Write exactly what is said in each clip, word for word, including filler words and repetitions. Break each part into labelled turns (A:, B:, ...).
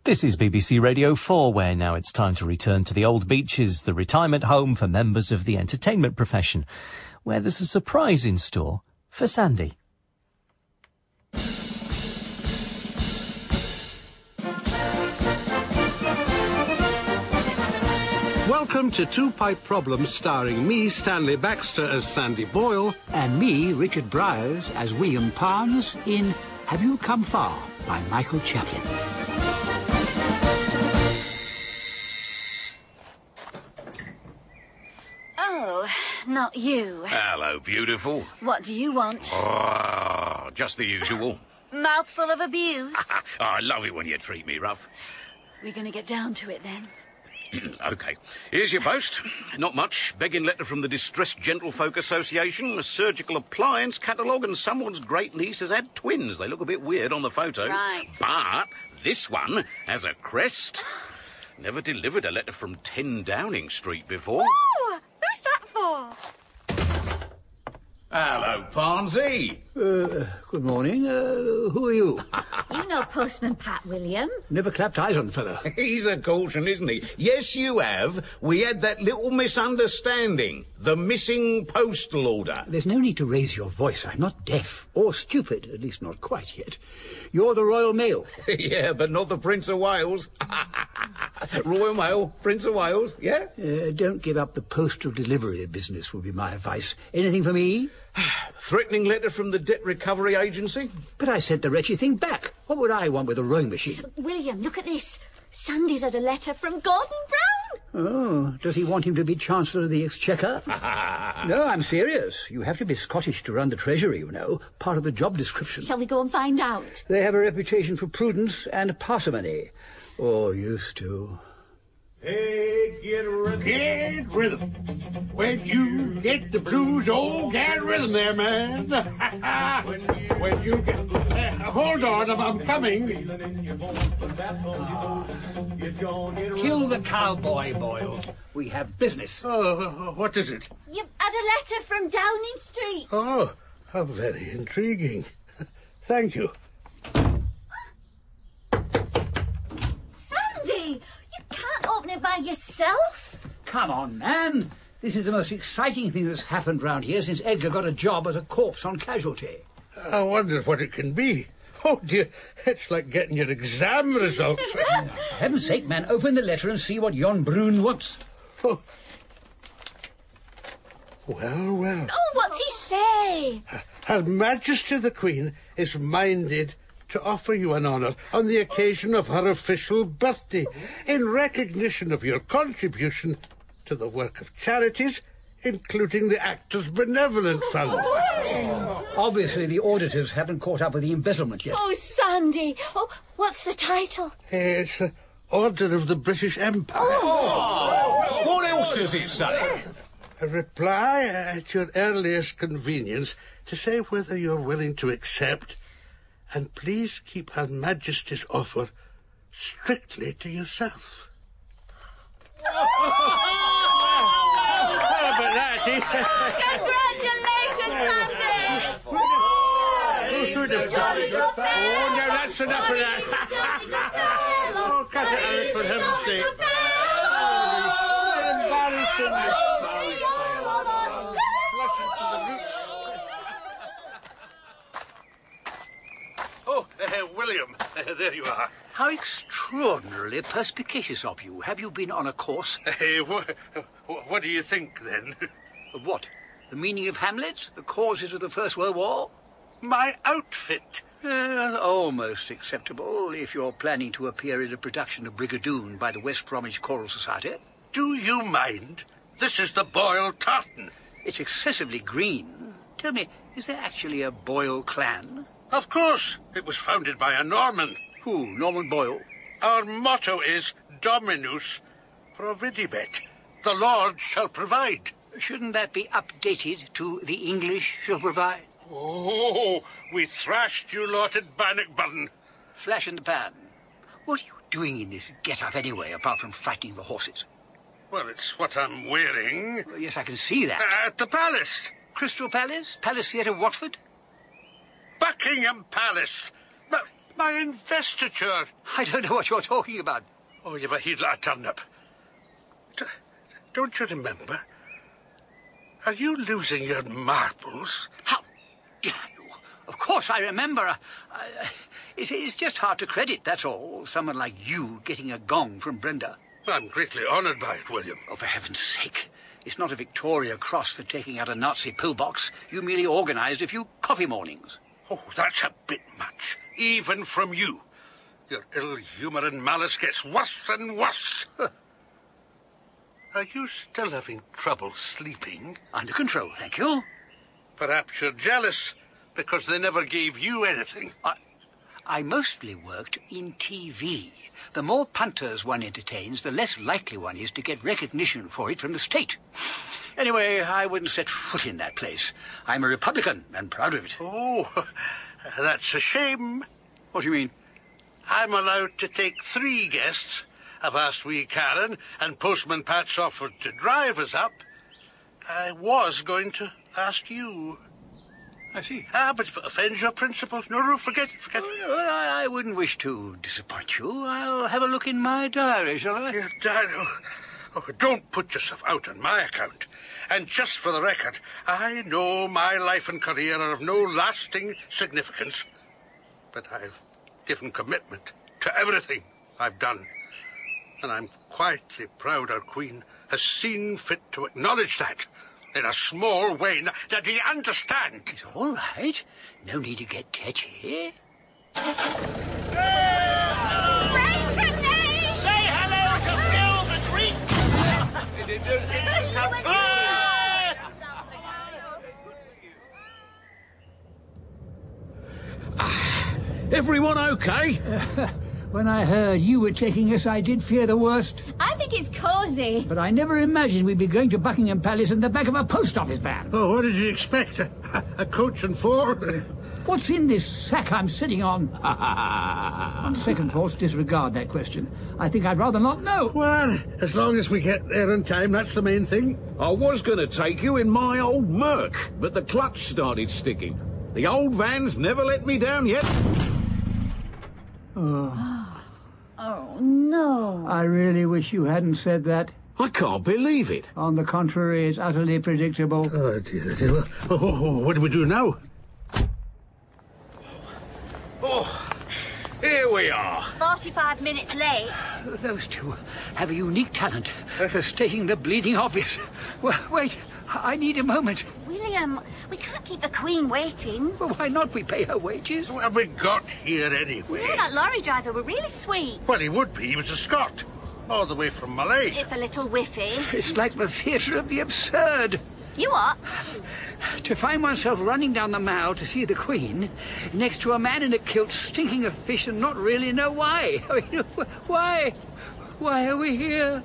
A: This is B B C Radio four, where now it's time to return to the Old Beaches, the retirement home for members of the entertainment profession, where there's a surprise in store for Sandy.
B: Welcome to Two Pipe Problems, starring me, Stanley Baxter, as Sandy Boyle.
C: And me, Richard Bryars, as William Parnes, in Have You Come Far by Michael Chaplin.
D: Oh, not you.
E: Hello, beautiful.
D: What do you want?
E: Oh, just the usual.
D: Mouthful of abuse?
E: Oh, I love it when you treat me rough.
D: We're going to get down to it then.
E: OK. Here's your post. Not much. Begging letter from the Distressed Gentlefolk Association, a surgical appliance catalogue, and someone's great niece has had twins. They look a bit weird on the photo.
D: Right.
E: But this one has a crest. Never delivered a letter from ten Downing Street before.
D: Oh, who's that for?
E: Hello, Parnsy.
C: Uh, good morning. Uh, who are you?
D: You know Postman Pat, William.
C: Never clapped eyes on the fellow.
E: He's a caution, isn't he? Yes, you have. We had that little misunderstanding. The missing postal order.
C: There's no need to raise your voice. I'm not deaf or stupid, at least not quite yet. You're the Royal Mail.
E: Yeah, but not the Prince of Wales. Royal Mail, Prince of Wales, yeah?
C: Uh, don't give up the postal delivery business would be my advice. Anything for me?
E: Threatening letter from the Debt Recovery Agency?
C: But I sent the wretched thing back. What would I want with a rowing machine?
D: William, look at this. Sandy's had a letter from Gordon Brown.
C: Oh, does he want him to be Chancellor of the Exchequer? No, I'm serious. You have to be Scottish to run the Treasury, you know. Part of the job description.
D: Shall we go and find out?
C: They have a reputation for prudence and parsimony. Or used to.
F: Hey, get rhythm. Get rhythm. When you get the blues, oh, get rhythm there, man. When you get... Uh, hold on, I'm, I'm coming.
C: Kill the cowboy, Boyle. We have business.
F: Oh, what is it?
D: You've had a letter from Downing Street.
F: Oh, how very intriguing. Thank you.
D: Sandy, you can't open it by yourself.
C: Come on, man. This is the most exciting thing that's happened round here since Edgar got a job as a corpse on casualty.
F: I wonder what it can be. Oh, dear, it's like getting your exam results.
C: For heaven's sake, man, open the letter and see what Jon Brun wants.
F: Oh. Well, well.
D: Oh, what's he say?
F: Her Majesty the Queen is minded to offer you an honour on the occasion of her official birthday, in recognition of your contribution to the work of charities, including the Actors' Benevolent Fund.
C: Obviously, the auditors haven't caught up with the embezzlement yet.
D: Oh, Sandy. Oh, what's the title?
F: It's uh, Order of the British Empire.
E: Oh. What else does it say?
F: A reply at your earliest convenience to say whether you're willing to accept, and please keep Her Majesty's offer strictly to yourself.
D: Congratulations, Sandy!
F: Who could have done it? Oh, no, that's enough of that. Oh, cut it out for heaven's sake. Oh, embarrassing.
B: Oh, uh, William, uh, there you are.
C: How extraordinarily perspicacious of you. Have you been on a course?
F: Uh, what, what do you think, then?
C: Of what? The meaning of Hamlet? The causes of the First World War?
F: My outfit.
C: Uh, almost acceptable if you're planning to appear in a production of Brigadoon by the West Bromwich Choral Society.
F: Do you mind? This is the Boyle tartan.
C: It's excessively green. Tell me, is there actually a Boyle clan?
F: Of course. It was founded by a Norman.
C: Who, Norman Boyle?
F: Our motto is Dominus Providibet. The Lord shall provide.
C: Shouldn't that be updated to the English shall provide?
F: Oh, we thrashed you lot at Bannockburn.
C: Flash in the pan. What are you doing in this get-up anyway, apart from frightening the horses?
F: Well, it's what I'm wearing.
C: Well, yes, I can see that.
F: Uh, at the Palace.
C: Crystal Palace? Palace Theatre, Watford?
F: Buckingham Palace. But, My investiture.
C: I don't know what you're talking about.
F: Oh, you've a heed lot turned up. D- don't you remember? Are you losing your marbles?
C: How dare you? Of course I remember. Uh, uh, it, it's just hard to credit, that's all. Someone like you getting a gong from Brenda.
F: I'm greatly honoured by it, William.
C: Oh, for heaven's sake. It's not a Victoria Cross for taking out a Nazi pillbox. You merely organised a few coffee mornings.
F: Oh, that's a bit much, even from you. Your ill humour and malice gets worse and worse. Are you still having trouble sleeping?
C: Under control, thank you.
F: Perhaps you're jealous because they never gave you anything.
C: I, I mostly worked in T V. The more punters one entertains, the less likely one is to get recognition for it from the state. Anyway, I wouldn't set foot in that place. I'm a Republican and proud of it.
F: Oh, that's a shame.
C: What do you mean?
F: I'm allowed to take three guests. I've asked wee Karen, and Postman Pat's offered to drive us up. I was going to ask you.
C: I see.
F: Ah, but if it offends your principles, no, no, forget it, forget it.
C: Well, I, I wouldn't wish to disappoint you. I'll have a look in my diary, shall I?
F: Your diary? Oh, oh, don't put yourself out on my account. And just for the record, I know my life and career are of no lasting significance. But I've given commitment to everything I've done. And I'm quietly proud our Queen has seen fit to acknowledge that. In a small way. Now, do you understand?
C: It's all right. No need to get catchy.
G: Say hello to Phil the Greek!
H: Everyone okay?
C: When I heard you were taking us, I did fear the worst.
D: I think it's cosy.
C: But I never imagined we'd be going to Buckingham Palace in the back of a post office van.
F: Oh, what did you expect? A, a coach and four?
C: What's in this sack I'm sitting on? On second thoughts, disregard that question. I think I'd rather not know.
F: Well, as long as we get there in time, that's the main thing.
H: I was going to take you in my old Merc, but the clutch started sticking. The old van's never let me down yet.
C: Oh.
D: Oh, no.
C: I really wish you hadn't said that.
H: I can't believe it.
C: On the contrary, it's utterly predictable.
F: Oh, dear, dear. Oh, oh, oh, what do we do now?
H: Oh, here we are.
D: Forty-five minutes late.
C: Those two have a unique talent for stating the bleeding obvious. Well, wait, I need a moment.
D: William, we can't keep the Queen waiting.
C: Well, why not? We pay her wages.
F: Well, we got here anyway.
D: You know, that lorry driver were really sweet.
F: Well, he would be. He was a Scot. All the way from Malay.
D: If a little whiffy.
C: It's like the theatre of the absurd.
D: You what?
C: To find oneself running down the Mall to see the Queen next to a man in a kilt stinking of fish and not really know why. I mean, why? Why are we here?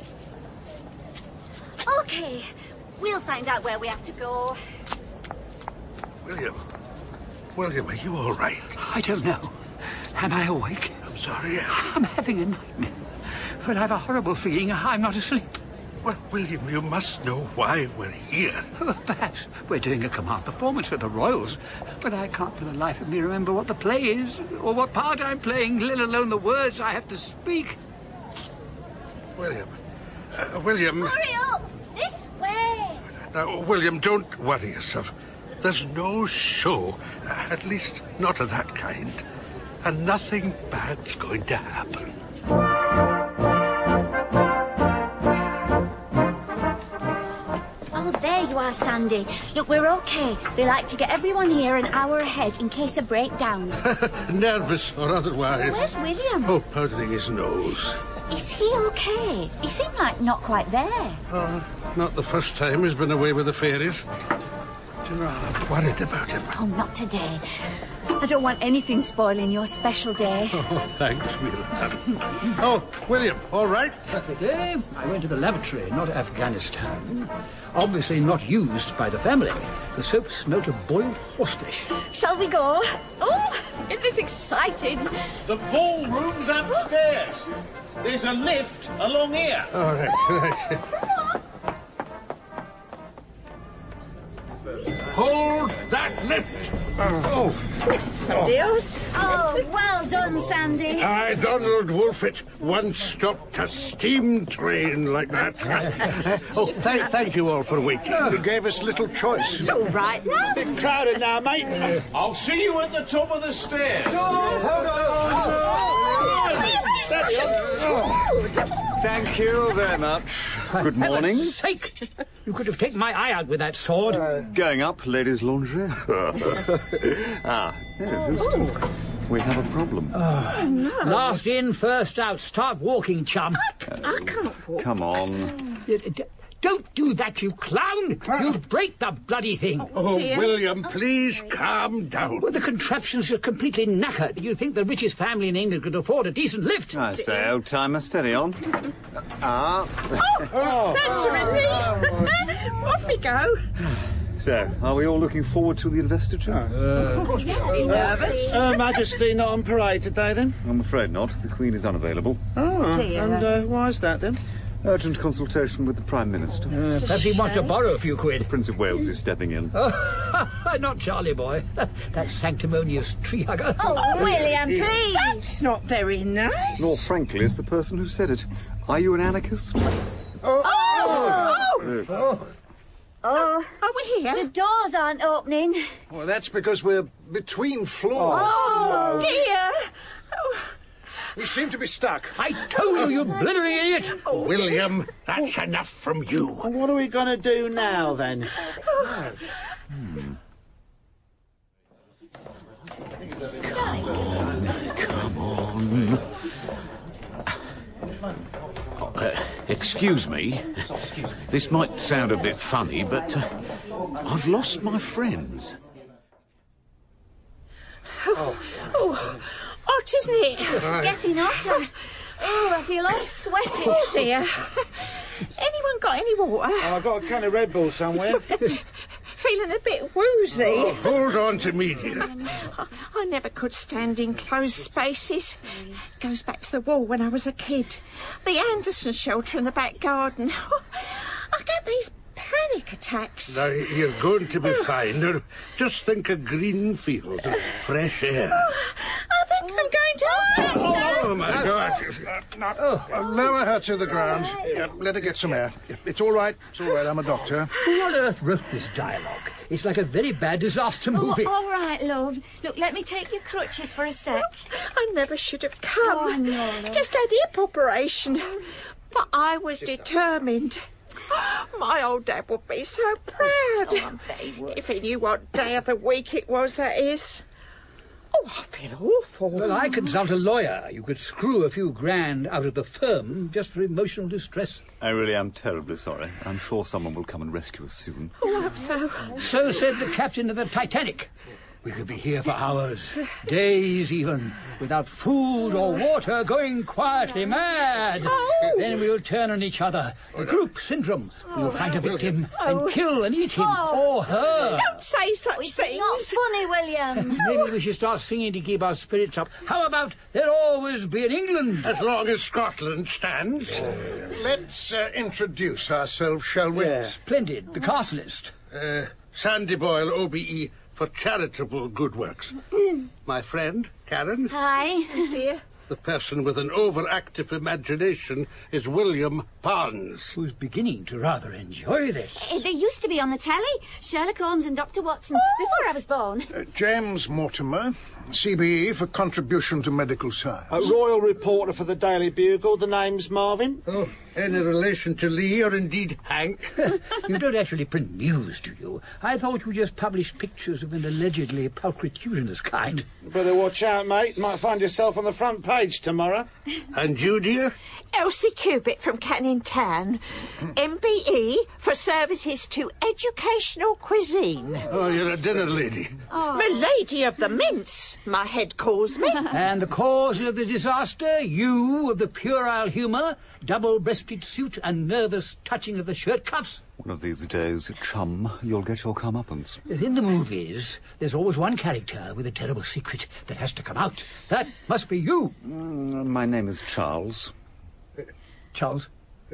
D: Okay, we'll find out where we have to go.
F: William. William, are you all right?
C: I don't know. Am I awake?
F: I'm sorry.
C: I'm having a nightmare. But I've a horrible feeling I'm not asleep.
F: Well, William, you must know why we're here.
C: Perhaps we're doing a command performance for the Royals, but I can't for the life of me remember what the play is, or what part I'm playing, let alone the words I have to speak.
F: William. Uh, William.
D: Hurry up! This way!
F: Now, William, don't worry yourself. There's no show, uh, at least not of that kind. And nothing bad's going to happen.
D: Oh, there you are, Sandy. Look, we're okay. They like to get everyone here an hour ahead in case of breakdowns.
F: Nervous or otherwise.
D: Where's William?
F: Oh, powdering his nose.
D: Is he okay? He seemed like not quite there.
F: Oh, not the first time he's been away with the fairies. Do you know, I'm worried about him.
D: Oh, not today. I don't want anything spoiling your special day.
F: Oh, thanks, Wheeler. Oh, William, all right?
C: Perfectly. I went to the lavatory, not Afghanistan. Obviously not used by the family. The soap smelt of boiled horsefish.
D: Shall we go? Oh, isn't this exciting?
H: The ballroom's upstairs. There's a lift along here.
F: All right, right.
H: Hold that lift.
F: Oh,
I: Somebody else.
D: Oh, well done, Sandy.
F: I, Donald Wolfett, once stopped a steam train like that. oh, thank, thank you all for waiting.
J: You gave us little choice.
I: It's all right, love.
J: Bit crowded now, mate. I'll see you at the top of the stairs. Oh, hold on.
K: Thank you very much. Good morning.
C: For heaven's sake! You could have taken my eye out with that sword.
K: Uh, going up, ladies' lingerie. ah, hello, Houston. We have a problem.
C: Oh, no. Last in, first out. Start walking, chum.
I: I, I can't walk.
K: Come on.
C: Don't do that, you clown! You'll break the bloody thing.
F: Oh, William, please calm down.
C: Well, the contraptions are completely knackered. You think the richest family in England could afford a decent lift?
K: I say, old timer, steady on. Ah.
I: Oh, that's a relief. Off we go.
K: So, are we all looking forward to the investiture?
I: Uh, Are you nervous?
J: Her Majesty not on parade today, then?
K: I'm afraid not. The Queen is unavailable.
J: Oh, dear. And uh, why is that, then?
K: Urgent consultation with the Prime Minister.
C: Uh, perhaps he wants to borrow a few quid.
K: The Prince of Wales is stepping in.
C: Oh, not Charlie boy. That sanctimonious tree hugger.
D: Oh, William, please.
I: That's not very nice.
K: Nor, frankly, is the person who said it. Are you an anarchist?
I: Oh! Oh!
K: Oh.
I: oh. oh. Are we here?
D: The doors aren't opening.
J: Well, that's because we're between floors.
I: Oh, dear. Oh.
J: We seem to be stuck.
C: I told you, you blithering idiot!
F: Oh, William, that's enough from you.
J: Well, what are we going to do now, then?
K: Oh. Hmm.
E: Come on. Oh, uh, excuse me. This might sound a bit funny, but uh, I've lost my friends.
I: Oh, oh, hot, isn't it?
D: It's getting hotter. Oh, I feel all sweaty.
I: Oh, dear. Anyone got any water?
J: Oh, I've got a can of Red Bull somewhere.
I: Feeling a bit woozy.
F: Oh, hold on to me, dear.
I: I, I never could stand in closed spaces. It goes back to the war when I was a kid. The Anderson shelter in the back garden. I get these panic attacks.
F: Now, you're going to be fine. Now, just think of green fields and fresh air.
I: I think I'm going to hurt, sir.
F: Oh, my God.
J: Uh, no, uh, lower her to the ground. Yeah, let her get some air. It's all right. It's all right. I'm a doctor.
C: Who on earth wrote this dialogue? It's like a very bad disaster movie.
D: Oh, all right, love. Look, let me take your crutches for a sec.
I: I never should have come.
D: Oh, no, no.
I: Just had hip operation. But I was determined. My old dad would be so proud.
D: Oh, I bet he would.
I: If he knew what day of the week it was, that is. Oh, I feel awful.
C: Well, I consult a lawyer. You could screw a few grand out of the firm just for emotional distress.
K: I really am terribly sorry. I'm sure someone will come and rescue us soon.
I: Oh, I hope so.
C: So said the captain of the Titanic. We could be here for hours, days even, without food or water, going quietly mad.
I: Oh.
C: Then we'll turn on each other. The group syndrome. We'll find a victim
I: Oh.
C: and kill and eat him
D: Oh.
C: or her.
I: Don't say such
D: It's
I: things.
D: not funny, William.
C: Maybe we should start singing to keep our spirits up. How about There'll Always Be an England?
F: As long as Scotland stands.
J: Let's uh, introduce ourselves, shall we?
C: Yeah. Splendid. The cast list.
F: Uh, Sandy Boyle, O B E, for charitable good works. My friend, Karen.
D: Hi.
I: Dear.
F: The person with an overactive imagination is William Barnes.
C: Who's beginning to rather enjoy this.
D: Eh, They used to be on the telly. Sherlock Holmes and Doctor Watson, before I was born.
J: Uh, James Mortimer, C B E for contribution to medical science.
L: A royal reporter for the Daily Bugle. The name's Marvin.
F: Oh, any relation to Lee or indeed Hank?
C: You don't actually print news, do you? I thought you just published pictures of an allegedly pulchritudinous kind.
L: Better watch out, mate. Might find yourself on the front page tomorrow.
F: And you, dear?
I: Elsie Cubitt from Canning Town. M B E for services to educational cuisine.
F: Oh, you're a dinner lady.
I: Milady of the Mince, my head calls me.
C: And the cause of the disaster, you of the puerile humour, double-breasted suit and nervous touching of the shirt cuffs.
K: One of these days, chum, you'll get your comeuppance.
C: In the movies, there's always one character with a terrible secret that has to come out. That must be you.
K: Mm, my name is Charles.
C: Charles.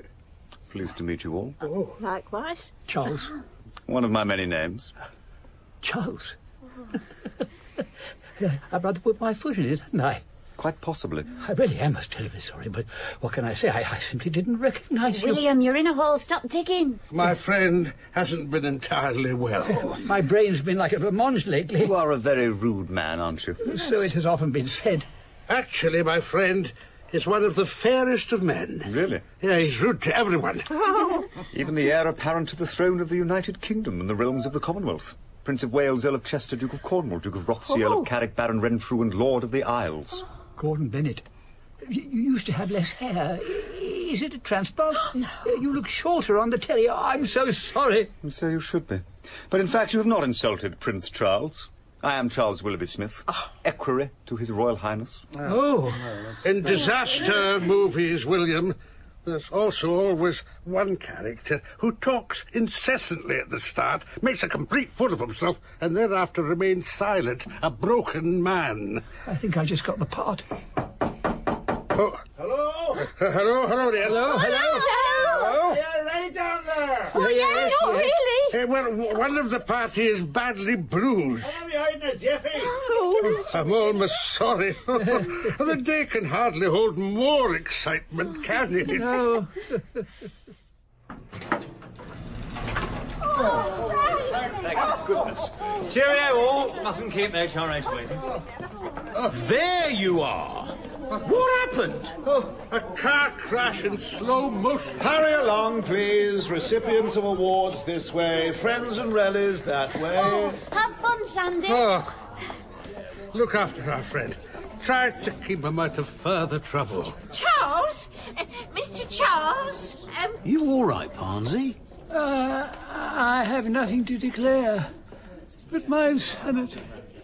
K: Pleased to meet you all.
I: Oh, likewise.
C: Charles.
K: One of my many names.
C: Charles. I've rather put my foot in it, hadn't I?
K: Quite possibly.
C: I really am most terribly sorry, but what can I say? I, I simply didn't recognise you.
D: William, you're in a hole. Stop digging.
F: My friend hasn't been entirely well.
C: Oh, my brain's been like a blancmange lately.
K: You are a very rude man, aren't you?
C: Yes. So it has often been said.
F: Actually, my friend is one of the fairest of men.
K: Really?
F: Yeah, he's rude to everyone.
I: Oh.
K: Even the heir apparent to the throne of the United Kingdom and the realms of the Commonwealth. Prince of Wales, Earl of Chester, Duke of Cornwall, Duke of Rothesay, Earl of Carrick, Baron Renfrew, and Lord of the Isles.
C: Oh. Gordon Bennett, you, you used to have less hair. Is it a transplant? No. You look shorter on the telly. Oh, I'm so sorry.
K: And so you should be. But in fact, you have not insulted Prince Charles. I am Charles Willoughby Smith, oh. equerry to His Royal Highness.
F: Oh. In disaster movies, William, there's also always one character who talks incessantly at the start, makes a complete fool of himself, and thereafter remains silent, a broken man.
C: I think I just got the part.
F: Oh.
L: Hello?
F: Uh, hello, hello there.
C: Hello, hello.
I: Hello.
L: Yeah, right down there.
I: Oh, yeah, yes, not yes. really.
F: Uh, well, one of the party is badly bruised.
L: What are you hiding it, Jeffy?
I: Oh.
F: I'm almost sorry. The day can hardly hold more excitement, can it?
C: No.
I: Oh,
M: thank goodness. Cheerio all. Mustn't keep H R H waiting.
N: Oh, there you are. What happened?
F: Oh, a car crash in slow motion.
L: Hurry along, please. Recipients of awards this way. Friends and rallies that way.
D: Oh, have fun, Sandy.
F: Oh, look after our friend. Try to keep him out of further trouble.
I: Charles? Uh, Mister Charles? Um...
N: You all right, Barnsey?
C: Uh, I have nothing to declare. But my sanity...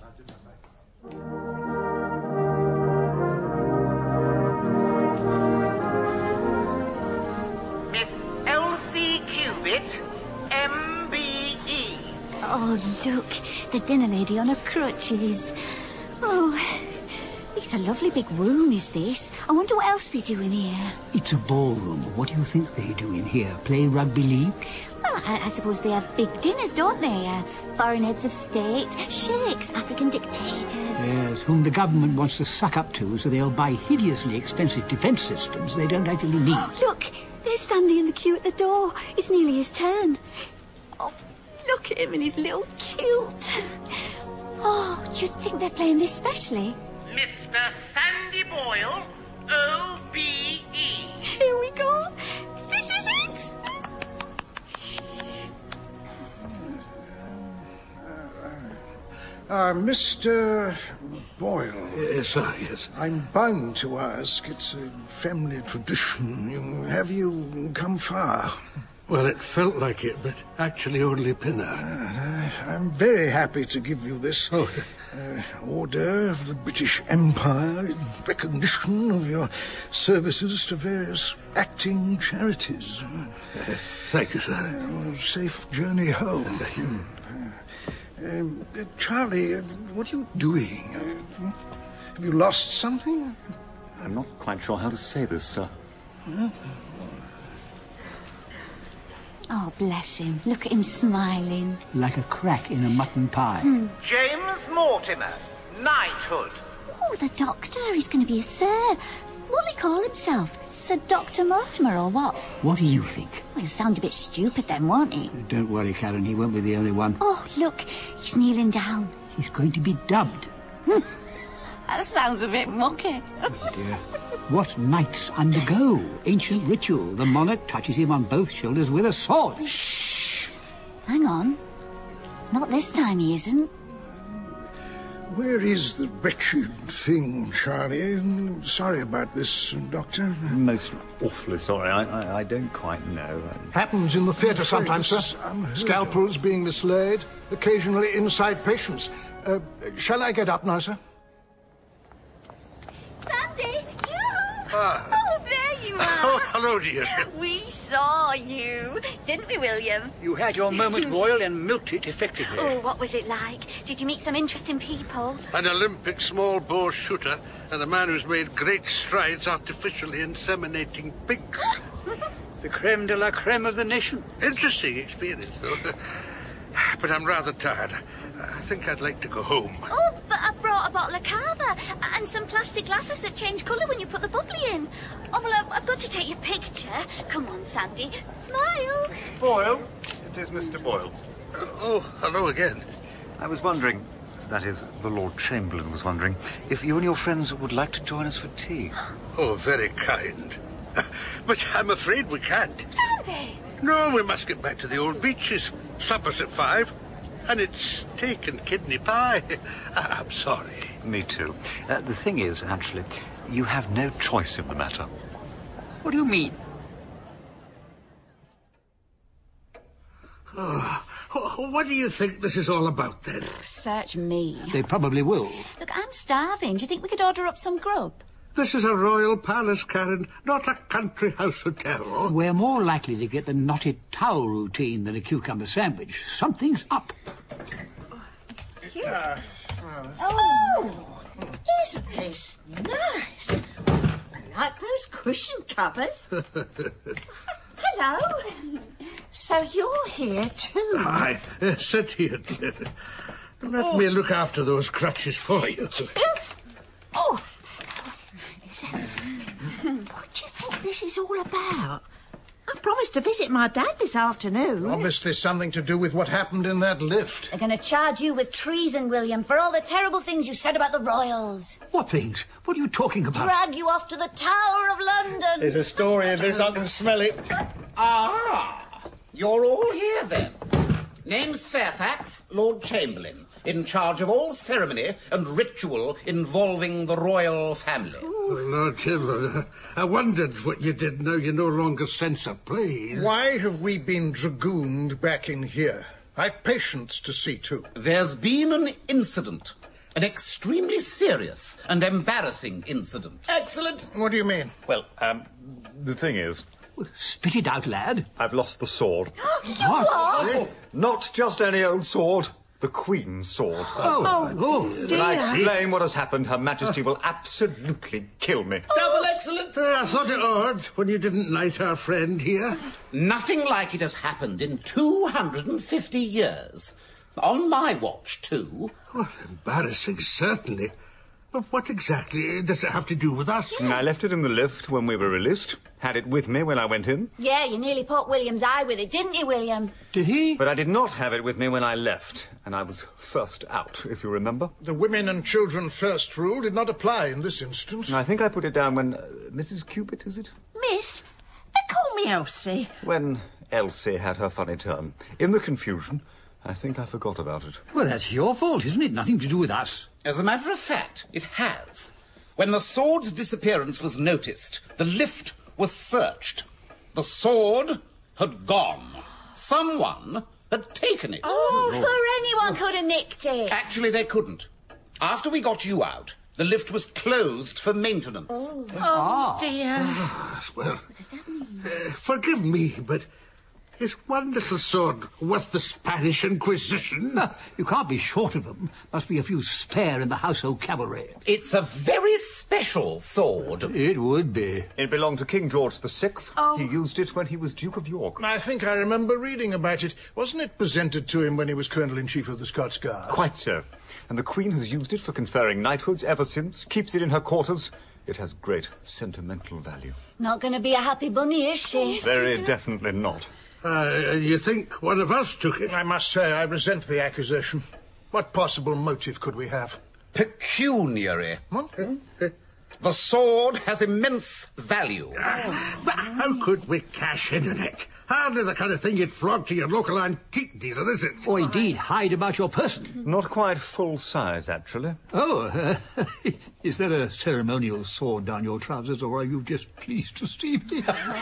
O: Miss Elsie Cubitt, M B E.
D: Oh, look, the dinner lady on her crutches. Oh, it's a lovely big room, is this? I wonder what else they do in here.
C: It's a ballroom. What do you think they do in here? Play rugby league?
D: Well, I, I suppose they have big dinners, don't they? Uh, foreign heads of state, sheikhs, African dictators.
C: Yes, whom the government wants to suck up to so they'll buy hideously expensive defence systems they don't actually need.
D: Oh, look, there's Sandy in the queue at the door. It's nearly his turn. Oh, look at him in his little kilt. Oh, do you think they're playing this specially?
O: Mister Sandy Boyle, O B E.
D: Here we go. This is it.
J: Uh, Mister Boyle.
F: Yes, sir, yes.
J: I'm bound to ask. It's a family tradition. You, have you come far?
F: Well, it felt like it, but actually only Pinner.
J: Uh, I'm very happy to give you this
F: oh.
J: uh, Order of the British Empire in recognition of your services to various acting charities.
F: Uh, thank you, sir.
J: Uh, safe journey home. Um, uh, Charlie, uh, what are you doing? Uh, have you lost something?
K: I'm not quite sure how to say this, sir.
J: Huh?
D: Oh, bless him. Look at him smiling.
C: Like a crack in a mutton pie.
D: Hmm.
O: James Mortimer, knighthood.
D: Oh, the doctor. He's going to be a sir. What'll he call himself? Sir Doctor Mortimer or what?
C: What do you think?
D: Well, he'll sound a bit stupid then, won't he?
C: Don't worry, Karen. He won't be the only one.
D: Oh, look. He's kneeling down.
C: He's going to be dubbed.
D: That sounds a bit mucky.
C: Oh, dear. What knights undergo ancient ritual. The monarch touches him on both shoulders with a sword.
D: Shh. Hang on. Not this time he isn't.
J: Where is the wretched thing, Charlie? Sorry about this, Doctor.
K: Most awfully sorry. I, I, I don't quite know.
J: Happens in the theatre sometimes, sir. Scalpels being mislaid, occasionally inside patients. Uh, shall I get up now, sir?
D: Sandy!
F: Ah.
D: Oh, there you are.
F: Oh, hello, dear.
D: We saw you, didn't we, William?
C: You had your moment, Boyle, and milked it effectively.
D: Oh, what was it like? Did you meet some interesting people?
F: An Olympic small bore shooter and a man who's made great strides artificially inseminating pigs.
C: The creme de la creme of the nation.
F: Interesting experience, though. but I'm rather tired. I think I'd like to go home.
D: Oh, but I've brought a bottle of cava and some plastic glasses that change colour when you put the bubbly in. Oh, well, I've, I've got to take your picture. Come on, Sandy. Smile.
K: Mister Boyle? It is Mister Boyle.
F: Uh, oh, hello again.
K: I was wondering, that is, the Lord Chamberlain was wondering, if you and your friends would like to join us for tea.
F: Oh, very kind. But I'm afraid we can't.
D: Sandy!
F: No, we must get back to the old beaches. Supper's at five. And it's steak and kidney pie. I'm sorry.
K: Me too. Uh, the thing is, actually, you have no choice in the matter.
C: What do you mean?
F: Oh, what do you think this is all about, then?
D: Search me.
C: They probably will.
D: Look, I'm starving. Do you think we could order up some grub?
F: This is a royal palace, Karen, not a country house hotel.
C: We're more likely to get the knotted towel routine than a cucumber sandwich. Something's up.
I: Uh, oh, isn't this nice? I like those cushion covers. Hello. So you're here too?
F: Hi. Uh, sit here, dear. Let oh. me look after those crutches for you.
I: Oh. What do you think this is all about? I promised to visit my dad this afternoon.
J: Obviously something to do with what happened in that lift.
D: They're going to charge you with treason, William, for all the terrible things you said about the royals.
C: What things? What are you talking about?
D: Drag you off to the Tower of London.
L: There's a story in this, I can smell it.
E: Ah, you're all here then. Name's Fairfax, Lord Chamberlain, in charge of all ceremony and ritual involving the royal family.
F: Oh, Lord Chamberlain, I wondered what you did now you no longer censor plays.
J: Why have we been dragooned back in here? I've patients to see to.
E: There's been an incident. An extremely serious and embarrassing incident.
L: Excellent.
J: What do you mean?
K: Well, um, the thing is...
C: Well, spit it out, lad.
K: I've lost the sword.
D: You what?
K: Not just any old sword. The Queen's sword.
C: Oh, oh, oh
K: When I explain what has happened, Her Majesty will absolutely kill me.
L: Double excellent.
F: Uh, I thought it odd when you didn't knight our friend here.
E: Nothing like it has happened in two hundred fifty years. On my watch, too.
F: Well, embarrassing, certainly. But what exactly does it have to do with us?
K: I left it in the lift when we were released. Had it with me when I went in.
D: Yeah, you nearly poked William's eye with it, didn't you, William?
C: Did he?
K: But I did not have it with me when I left. And I was first out, if you remember.
J: The women and children first rule did not apply in this instance.
K: I think I put it down when... Uh, Missus Cubit, is it?
I: Miss, they call me Elsie.
K: When Elsie had her funny turn. In the confusion... I think I forgot about it.
C: Well, that's your fault, isn't it? Nothing to do with us.
E: As a matter of fact, it has. When the sword's disappearance was noticed, the lift was searched. The sword had gone. Someone had taken it.
D: Oh, or anyone could have nicked it.
E: Actually, they couldn't. After we got you out, the lift was closed for maintenance.
I: Oh, oh dear.
F: Oh, well, what does that mean? Uh, forgive me, but... Is one little sword worth the Spanish Inquisition?
C: No, you can't be short of them. Must be a few spare in the household cavalry.
E: It's a very special sword.
C: It would be.
K: It belonged to King George the Sixth.
I: Oh.
K: He used it when he was Duke of York.
J: I think I remember reading about it. Wasn't it presented to him when he was Colonel-in-Chief of the Scots Guards?
K: Quite so. And the Queen has used it for conferring knighthoods ever since, keeps it in her quarters. It has great sentimental value.
D: Not going to be a happy bunny, is she?
K: Very definitely not.
F: Uh, you think one of us took it?
J: I must say I resent the accusation. What possible motive could we have?
E: Pecuniary.
J: What?
E: The sword has immense value.
F: Uh, but how could we cash in on it? Hardly the kind of thing you'd flog to your local antique dealer, is it?
C: Or indeed hide about your person.
K: Not quite full size, actually.
C: Oh, uh, is there a ceremonial sword down your trousers, or are you just pleased to see me?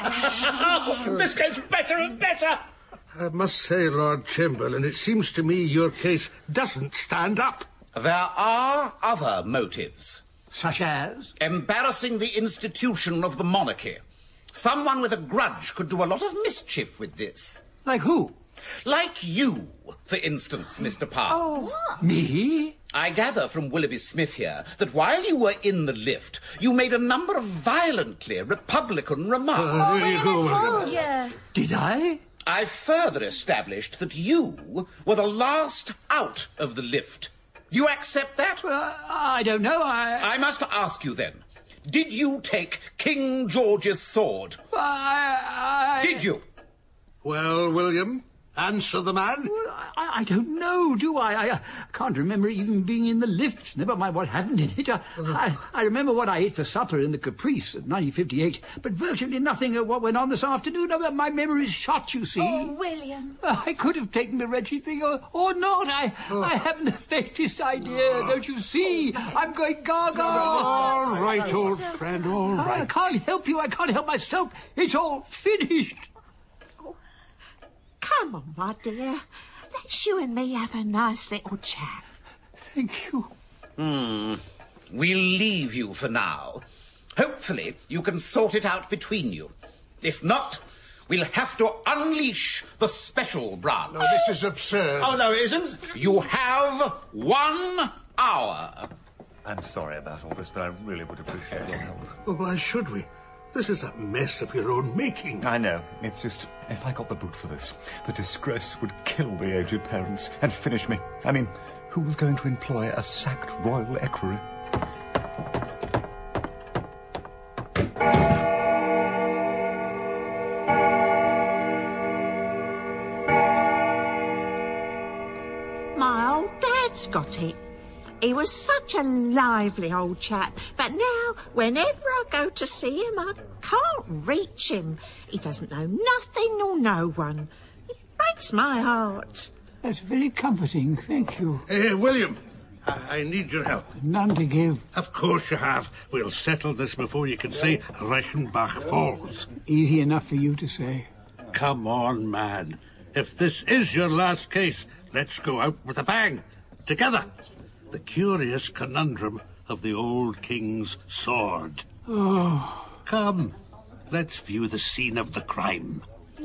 N: This gets better and better.
F: I must say, Lord Chamberlain, it seems to me your case doesn't stand up.
E: There are other motives.
C: Such as?
E: Embarrassing the institution of the monarchy. Someone with a grudge could do a lot of mischief with this.
C: Like who?
E: Like you, for instance, Mister Parkes.
C: Oh, me?
E: I gather from Willoughby Smith here that while you were in the lift, you made a number of violently Republican remarks.
D: Oh, I told you.
C: Did I?
E: I further established that you were the last out of the lift. Do you accept that?
C: Uh, I don't know. I...
E: I must ask you then. Did you take King George's sword?
C: I... I...
E: Did you?
F: Well, William, answer the man.
C: Well, I, I don't know, do I? I? I can't remember even being in the lift. Never mind what happened in it. I, I, I remember what I ate for supper in the Caprice of nineteen fifty-eight, but virtually nothing of what went on this afternoon. My memory's shot, you see.
D: Oh, William.
C: I could have taken the Reggie thing or, or not. I oh. I haven't the faintest idea. Oh. Don't you see? I'm going gaga.
F: All right, old friend, all right.
C: I can't help you. I can't help myself. It's all finished.
I: Come on, my dear. Let's you and me have a nice little chat.
C: Thank you.
E: Hmm. We'll leave you for now. Hopefully you can sort it out between you. If not, we'll have to unleash the special branch.
F: No, this is absurd.
N: Oh, no, it isn't.
E: You have one hour.
K: I'm sorry about all this, but I really would appreciate your help.
F: Well, why should we? This is a mess of your own making.
K: I know. It's just, if I got the boot for this, the disgrace would kill the aged parents and finish me. I mean, who was going to employ a sacked royal equerry?
I: My old dad's got it. He was such a lively old chap, but now, whenever I go to see him, I can't reach him. He doesn't know nothing nor no one. It breaks my heart.
C: That's very comforting, thank you.
F: Uh, William, I, I need your help.
C: None to give.
F: Of course you have. We'll settle this before you can say Reichenbach falls.
C: Easy enough for you to say.
F: Come on, man. If this is your last case, let's go out with a bang. Together. The curious conundrum of the old king's sword.
C: Oh.
F: Come, let's view the scene of the crime.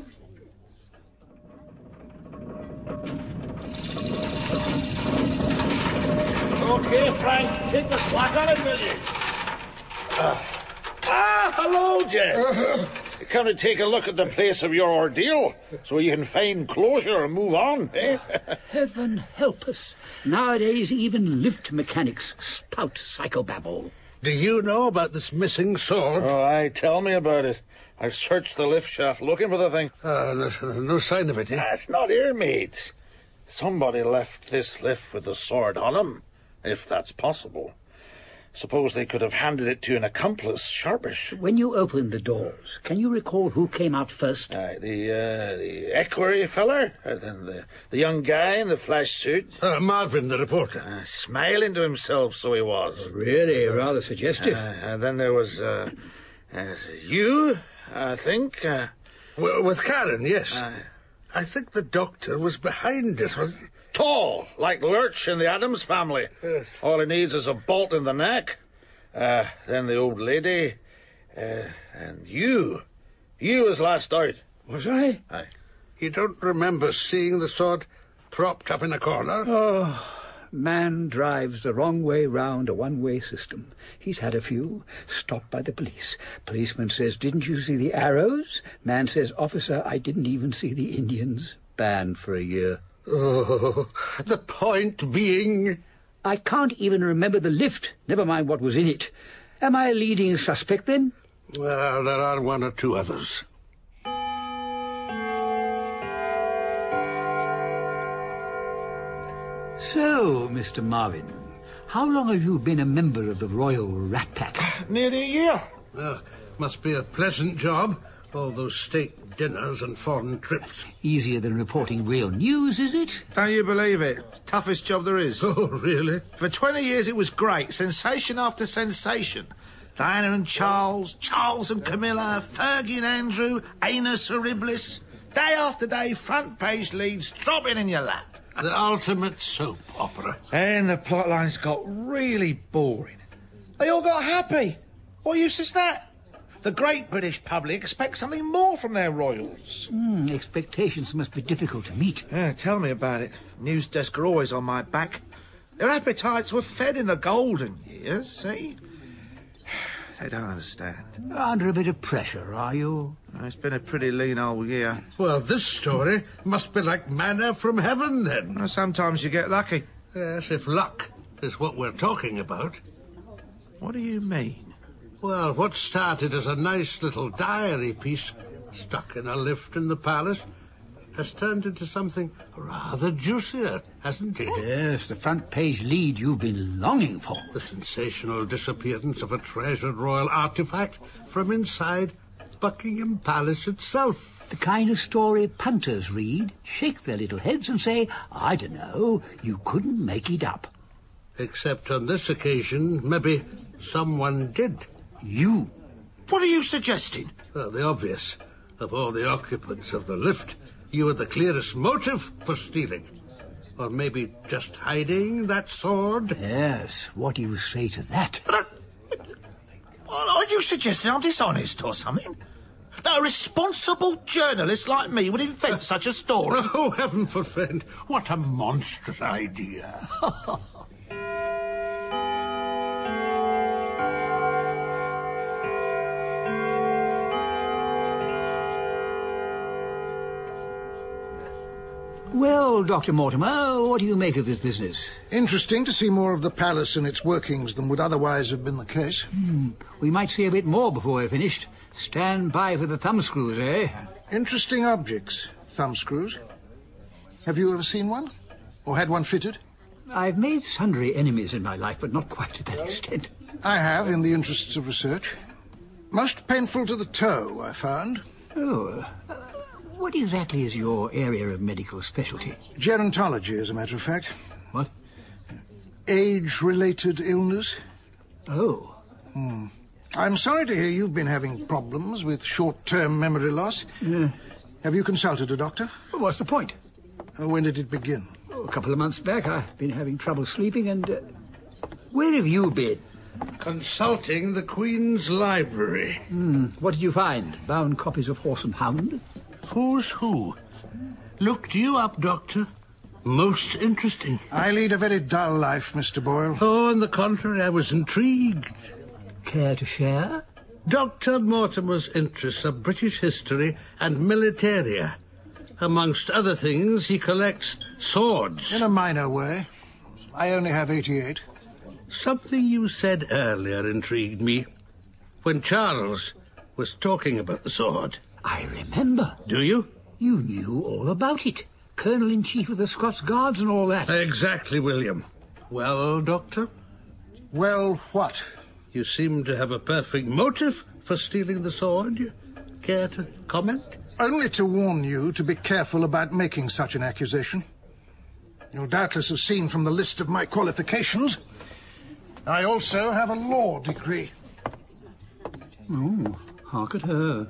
L: Okay, Frank, take the slack on it, will you? Uh, ah, hello, Jess. Come to take a look at the place of your ordeal, so you can find closure and move on, eh?
C: Heaven help us. Nowadays, even lift mechanics spout psychobabble.
F: Do you know about this missing sword?
L: Oh, aye, tell me about it. I've searched the lift shaft looking for the thing.
F: Uh, there's no sign of it, eh?
L: It's not here, mate. Somebody left this lift with the sword on him, if that's possible. Suppose they could have handed it to an accomplice, sharpish.
C: When you opened the doors, can you recall who came out first?
L: Uh, the uh, the equerry feller, and then the, the young guy in the flash suit.
F: Uh, Marvin, the reporter.
L: Uh, smiling to himself, so he was.
C: Really? Rather suggestive.
L: Uh, and then there was uh, uh, you, I think. Uh,
F: well, with Karen, yes. Uh, I think the doctor was behind it. Was...
L: Tall, like Lurch in the Addams Family.
F: Yes.
L: All he needs is a bolt in the neck. Uh, then the old lady. Uh, and you. You was last out.
C: Was I?
L: Aye.
F: You don't remember seeing the sword propped up in a corner?
C: Oh, man drives the wrong way round a one-way system. He's had a few. Stopped by the police. Policeman says, didn't you see the arrows? Man says, officer, I didn't even see the Indians. Banned for a year.
F: Oh, the point being...
C: I can't even remember the lift, never mind what was in it. Am I a leading suspect, then?
F: Well, there are one or two others.
C: So, Mister Marvin, how long have you been a member of the Royal Rat Pack?
L: Nearly a year.
F: Well, must be a pleasant job. All those state dinners and foreign trips.
C: Easier than reporting real news, is it?
N: Don't you believe it? Toughest job there is.
F: Oh, really?
N: For twenty years it was great. Sensation after sensation. Diana and Charles, Charles and Camilla, Fergie and Andrew, Anus Horribilis. Day after day, front page leads dropping in your lap.
F: The ultimate soap opera.
N: And the plot lines got really boring. They all got happy. What use is that? The great British public expects something more from their royals.
C: Mm, expectations must be difficult to meet.
N: Yeah, tell me about it. News desk are always on my back. Their appetites were fed in the golden years, see? They don't understand.
C: Under a bit of pressure, are you?
N: It's been a pretty lean old year.
F: Well, this story must be like manna from heaven, then.
N: Well, sometimes you get lucky.
F: Yes, if luck is what we're talking about.
N: What do you mean?
F: Well, what started as a nice little diary piece stuck in a lift in the palace has turned into something rather juicier, hasn't it?
C: Yes, the front page lead you've been longing for.
F: The sensational disappearance of a treasured royal artifact from inside Buckingham Palace itself.
C: The kind of story punters read, shake their little heads and say, I don't know, you couldn't make it up.
F: Except on this occasion, maybe someone did.
C: You.
N: What are you suggesting?
F: Well, the obvious. Of all the occupants of the lift, you were the clearest motive for stealing. Or maybe just hiding that sword?
C: Yes, what do you say to that?
N: But, uh, what are you suggesting? I'm dishonest or something? That a responsible journalist like me would invent such a story?
F: Oh, heaven forfend. What a monstrous idea.
C: Well, Doctor Mortimer, what do you make of this business?
J: Interesting to see more of the palace and its workings than would otherwise have been the case.
C: Hmm. We might see a bit more before we're finished. Stand by for the thumbscrews, eh?
J: Interesting objects, thumbscrews. Have you ever seen one? Or had one fitted?
C: I've made sundry enemies in my life, but not quite to that extent.
J: I have, in the interests of research. Most painful to the toe, I found.
C: Oh, uh, what exactly is your area of medical specialty?
J: Gerontology, as a matter of fact.
C: What?
J: Age-related illness.
C: Oh.
J: Hmm. I'm sorry to hear you've been having problems with short-term memory loss.
C: Yeah.
J: Have you consulted a doctor?
C: Well, what's the point?
J: Uh, when did it begin?
C: Oh, a couple of months back. I've been having trouble sleeping and... Uh, where have you been?
F: Consulting the Queen's library.
C: Hmm. What did you find? Bound copies of Horse and Hound?
F: Who's who? Looked you up, Doctor? Most interesting.
J: I lead a very dull life, Mister Boyle.
F: Oh, on the contrary, I was intrigued.
C: Care to share?
F: Doctor Mortimer's interests are British history and militaria. Amongst other things, he collects swords.
J: In a minor way. I only have eighty-eight.
F: Something you said earlier intrigued me. When Charles was talking about the sword.
C: I remember.
F: Do you?
C: You knew all about it. Colonel-in-Chief of the Scots Guards and all that.
F: Exactly, William. Well, Doctor?
J: Well, what?
F: You seem to have a perfect motive for stealing the sword. Care to comment?
J: Only to warn you to be careful about making such an accusation. You'll doubtless have seen from the list of my qualifications. I also have a law degree.
C: Oh, hark at her.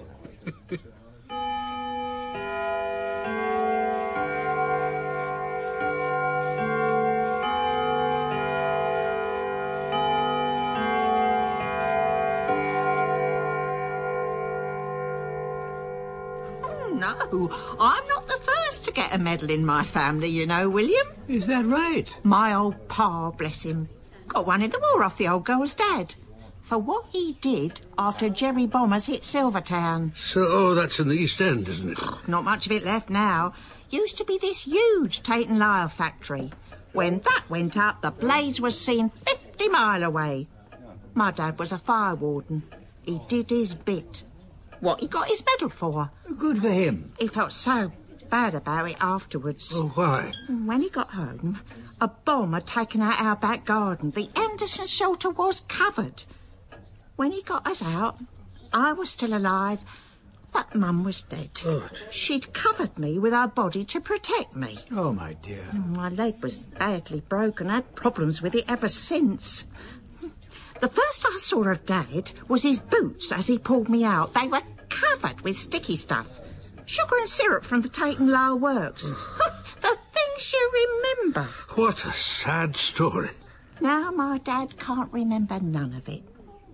I: No, I'm not the first to get a medal in my family, you know, William.
C: Is that right?
I: My old pa, bless him, got one in the war off the old girl's dad for what he did after Jerry Bombers hit Silvertown.
F: So, oh, that's in the East End, isn't it?
I: Not much of it left now. Used to be this huge Tate and Lyle factory. When that went up, the blaze was seen fifty mile away. My dad was a fire warden. He did his bit. What he got his medal for.
C: Good for him.
I: He felt so bad about it afterwards.
F: Oh, why?
I: When he got home, a bomb had taken out our back garden. The Anderson shelter was covered. When he got us out, I was still alive, but Mum was dead.
F: Good.
I: She'd covered me with her body to protect me.
C: Oh, my dear.
I: My leg was badly broken. I had problems with it ever since. The first I saw of Dad was his boots as he pulled me out. They were covered with sticky stuff. Sugar and syrup from the Tate and Lyle works. The things you remember.
F: What a sad story.
I: Now my dad can't remember none of it.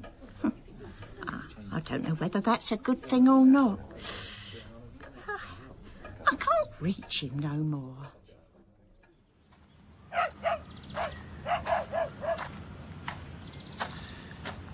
I: I don't know whether that's a good thing or not. I can't reach him no more.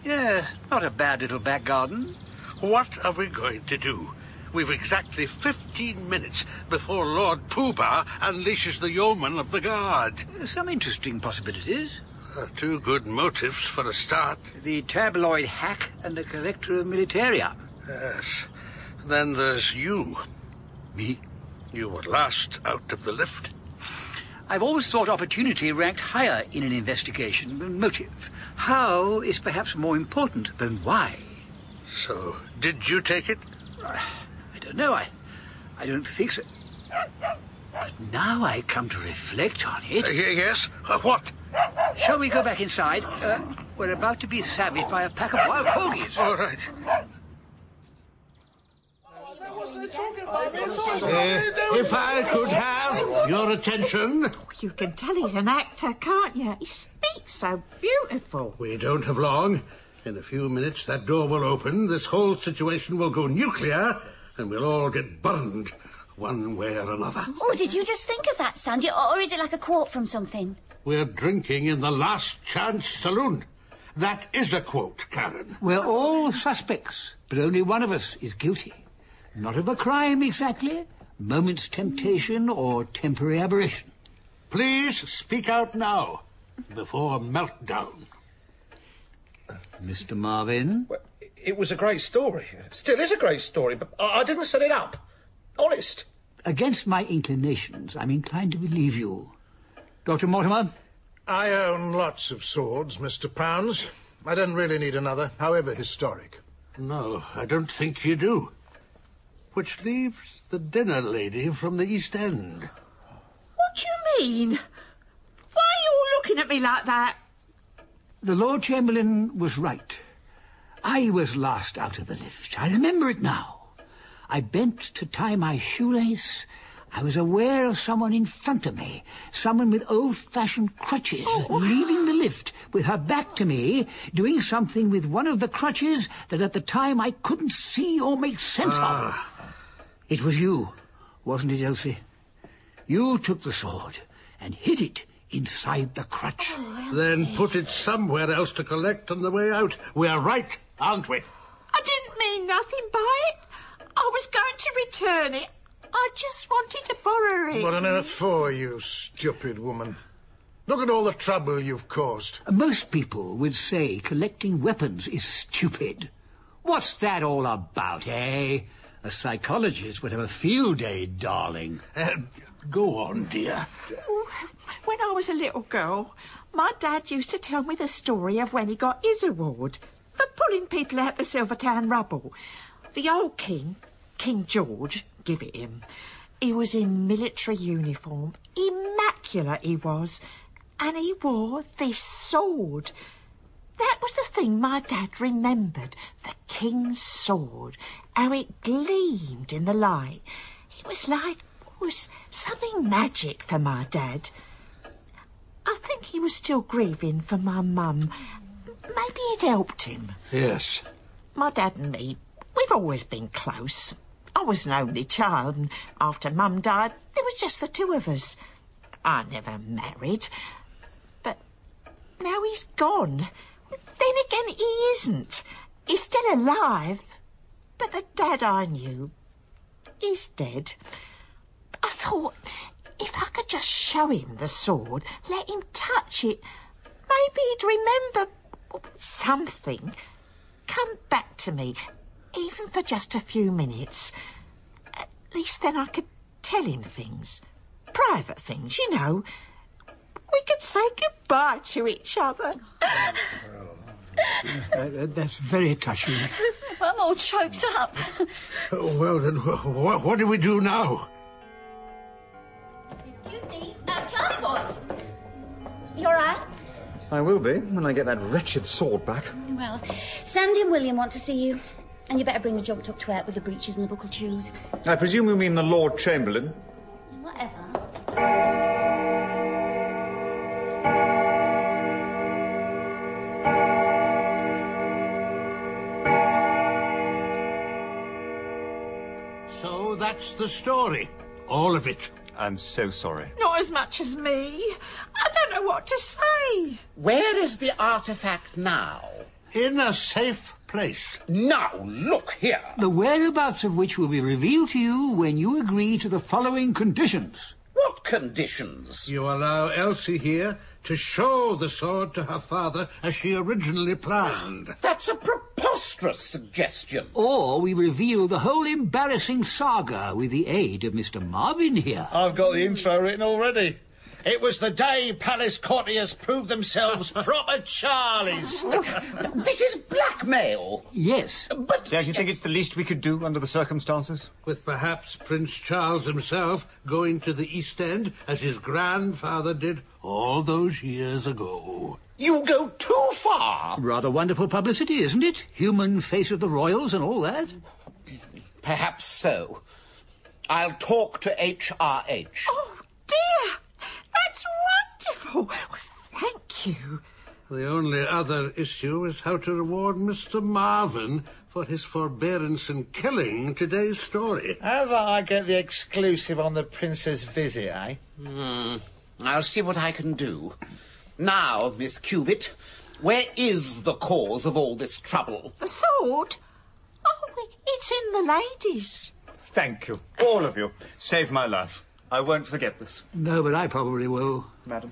C: Yes, not a bad little back garden.
F: What are we going to do? We've exactly fifteen minutes before Lord Pooh-Bah unleashes the yeoman of the guard.
C: Some interesting possibilities.
F: Uh, two good motives for a start.
C: The tabloid hack and the collector of militaria.
F: Yes. Then there's you.
C: Me?
F: You were last out of the lift.
C: I've always thought opportunity ranked higher in an investigation than motive. How is perhaps more important than why.
F: So, did you take it?
C: I don't know. I, I don't think so. But now I come to reflect on it.
F: Uh, yes? Uh, what?
C: Shall we go back inside? Uh, we're about to be savaged by a pack of wild fogies.
F: All right. Uh, if I could have your attention.
I: You can tell he's an actor, can't you? He speaks so beautiful.
F: We don't have long. In a few minutes, that door will open, this whole situation will go nuclear, and we'll all get burned, one way or another.
D: Oh, did you just think of that, Sandy? Or is it like a quote from something?
F: We're drinking in the Last Chance Saloon. That is a quote, Karen.
C: We're all suspects, but only one of us is guilty. Not of a crime, exactly. Moment's temptation or temporary aberration.
F: Please speak out now, before meltdown.
C: Mister Marvin?
P: Well, it was a great story. Still is a great story, but I, I didn't set it up. Honest.
C: Against my inclinations, I'm inclined to believe you. Doctor Mortimer?
J: I own lots of swords, Mister Pounds. I don't really need another, however historic.
F: No, I don't think you do. Which leaves the dinner lady from the East End.
I: What do you mean? Why are you all looking at me like that?
C: The Lord Chamberlain was right. I was last out of the lift. I remember it now. I bent to tie my shoelace. I was aware of someone in front of me, someone with old-fashioned crutches, oh. leaving the lift with her back to me, doing something with one of the crutches that at the time I couldn't see or make sense ah. of. It was you, wasn't it, Elsie? You took the sword and hid it inside the crutch.
D: Oh,
F: then put it somewhere else to collect on the way out. We're right, aren't we?
I: I didn't mean nothing by it. I was going to return it. I just wanted to borrow it.
J: What on earth for, you stupid woman? Look at all the trouble you've caused.
C: Most people would say collecting weapons is stupid. What's that all about, eh? A psychologist would have a field day, darling.
F: Uh, go on, dear.
I: When I was a little girl, my dad used to tell me the story of when he got his award for pulling people out the Silvertown rubble. The old king, King George, give it him, he was in military uniform, immaculate he was, and he wore this sword. That was the thing my dad remembered, the king's sword, how it gleamed in the light. It was like, it was something magic for my dad. I think he was still grieving for my mum. Maybe it helped him.
F: Yes.
I: My dad and me, we've always been close. I was an only child, and after Mum died, there was just the two of us. I never married. But now he's gone. Then again, he isn't. He's still alive. But the dad I knew, he's dead. I thought, if I could just show him the sword, let him touch it, maybe he'd remember something. Come back to me, even for just a few minutes. At least then I could tell him things. Private things, you know. We could say goodbye to each other.
C: Uh, that's very touching.
D: I'm all choked up.
F: Oh, well, then, wh- what do we do now?
D: Excuse me, uh, Charlie boy. You all right?
K: I will be, when I get that wretched sword back.
D: Well, Sandy and William want to see you. And you better bring the jog-top to out with the breeches and the buckled shoes.
K: I presume you mean the Lord Chamberlain?
D: Whatever.
F: So that's the story. All of it.
K: I'm so sorry.
I: Not as much as me. I don't know what to say.
E: Where is the artifact now?
F: In a safe place.
E: Now, look here.
C: The whereabouts of which will be revealed to you when you agree to the following conditions.
E: What conditions?
F: You allow Elsie here to show the sword to her father as she originally planned.
E: That's a preposterous suggestion.
C: Or we reveal the whole embarrassing saga with the aid of Mister Marvin here.
N: I've got the intro written already. It was the day palace courtiers proved themselves proper Charlies.
E: This is blackmail.
C: Yes.
E: But...
K: Don't you think it's the least we could do under the circumstances?
F: With perhaps Prince Charles himself going to the East End as his grandfather did all those years ago.
E: You go too far.
C: Rather wonderful publicity, isn't it? Human face of the royals and all that.
E: Perhaps so. I'll talk to H R H.
I: Oh, dear. That's wonderful. Well, thank you.
F: The only other issue is how to reward Mister Marvin for his forbearance in killing today's story.
N: How about I get the exclusive on the Prince's visit, eh?
E: Hmm. I'll see what I can do. Now, Miss Cubitt, where is the cause of all this trouble?
I: The sword? Oh, it's in the ladies.
K: Thank you, all of you. Saved my life. I won't forget this.
C: No, but I probably will.
K: Madam.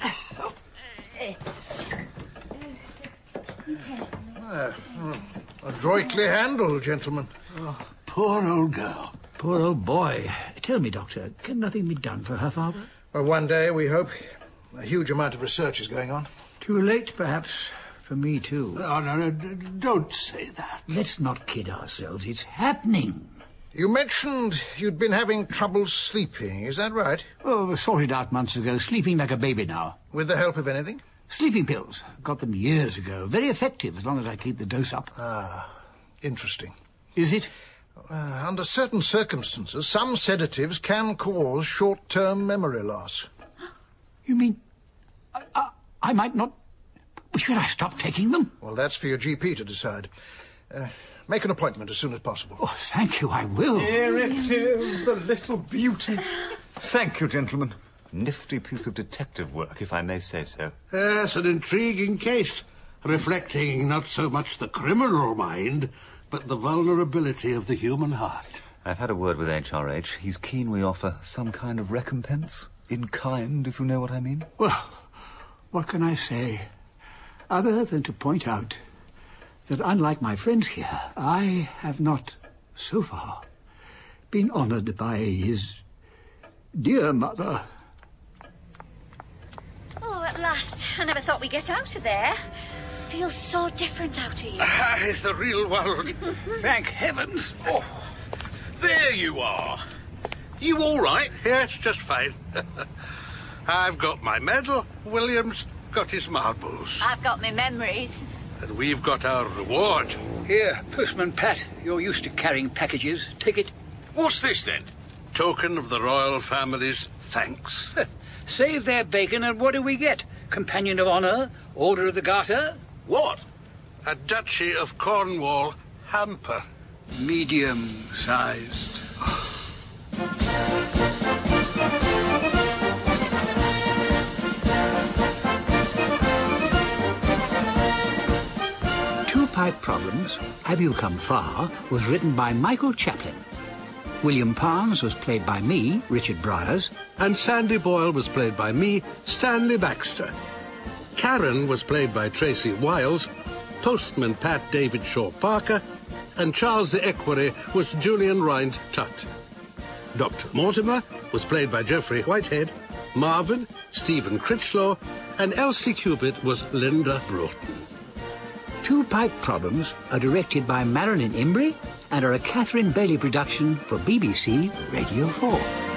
J: Uh, adroitly handled, gentlemen.
F: Oh, poor old girl.
C: Poor old boy. Tell me, Doctor, can nothing be done for her father?
J: Well, one day, we hope. A huge amount of research is going on.
C: Too late, perhaps, for me, too.
F: No, no, no, don't say that.
C: Let's not kid ourselves. It's happening.
J: You mentioned you'd been having trouble sleeping, is that right?
C: Oh, sorted out months ago. Sleeping like a baby now.
J: With the help of anything?
C: Sleeping pills. Got them years ago. Very effective, as long as I keep the dose up.
J: Ah, interesting.
C: Is it?
J: Uh, under certain circumstances, some sedatives can cause short-term memory loss.
C: You mean... I, I, I might not... Should I stop taking them?
J: Well, that's for your G P to decide. Uh, make an appointment as soon as possible.
C: Oh, thank you, I will.
K: Here it is, the little beauty. Thank you, gentlemen. Nifty piece of detective work, if I may say so.
F: Yes, an intriguing case, reflecting not so much the criminal mind, but the vulnerability of the human heart.
K: I've had a word with H R H. He's keen we offer some kind of recompense. In kind, if you know what I mean.
C: Well, what can I say? Other than to point out that, unlike my friends here, I have not, so far, been honoured by his dear mother.
D: Oh, at last. I never thought we'd get out of there. Feels so different out here.
B: Ah, it's the real world.
C: Thank heavens.
B: Oh, there you are. You all right?
F: Yes, just fine. I've got my medal. William's got his marbles.
D: I've got my memories.
F: And we've got our reward.
C: Here, Postman Pat, you're used to carrying packages. Take it.
B: What's this, then?
F: Token of the royal family's thanks.
C: Save their bacon, and what do we get? Companion of Honour? Order of the Garter?
B: What?
F: A Duchy of Cornwall hamper.
C: Medium-sized. Two Pipe Problems, Have You Come Far, was written by Michael Chaplin. William Parnes was played by me, Richard Briers.
F: And Sandy Boyle was played by me, Stanley Baxter. Karen was played by Tracy Wiles, Postman Pat David Shaw Parker, and Charles the Equerry was Julian Rind Tutt. Doctor Mortimer was played by Geoffrey Whitehead, Marvin, Stephen Critchlow, and Elsie Cubitt was Linda Broughton.
C: Two Pipe Problems are directed by Marilyn Imbrie and are a Catherine Bailey production for B B C Radio four.